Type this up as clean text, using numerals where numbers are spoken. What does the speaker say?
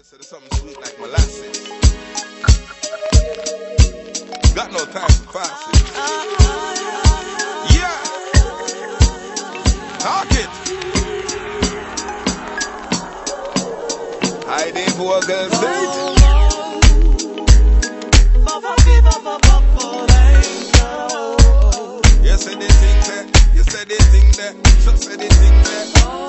So there's something sweet like molasses. Got no time for fasting. Yeah! Talk it! Hiding vocals, You said the thing there, you said the thing there, just said the thing there.